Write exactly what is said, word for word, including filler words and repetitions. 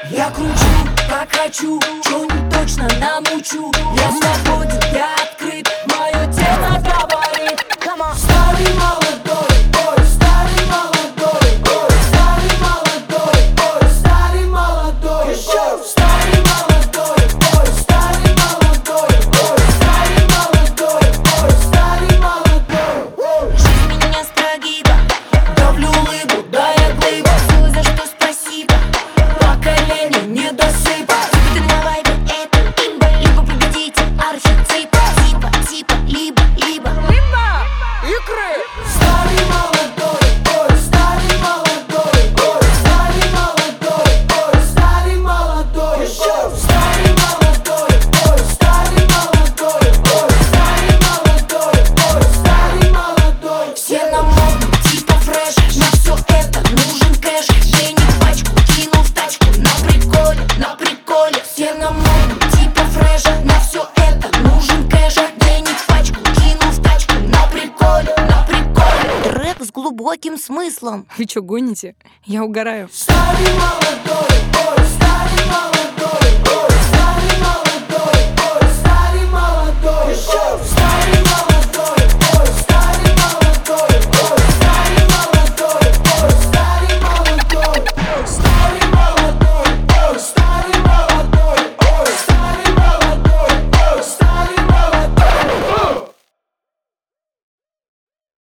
Я кручу, как хочу, чё не точно намучу. Я свободен, я открыт, мое тело говорит. Старый молодой, ой, старый молодой, ой, старый молодой, ой, старый молодой, ой, старый молодой, ой, старый молодой, ой, старый молодой, ой, старый молодой. Жизнь меня с прогиба, Давлю улыбу, да я глыба, все за что спасибо. поколение недосыпа. Ты на вайбе, это имба. Либо победите архетипа. Типа, типа, либо, либо Либо икры. Старый молодой, ой, старый молодой, ой, старый молодой, ой, старый молодой, ой, старый молодой, ой, старый молодой, ой, старый молодой, ой, старый молодой. Все на моду, типа фреш. На все это нужен кэш. Денег пачку кинул в тачку. На приколе, на приколе. Все на моду, Типа фреш. На все это нужен кэш. Денег пачку кинул в тачку. На приколе, на приколе. Трек с глубоким смыслом. Вы чё, гоните? Я угораю. старый молодой.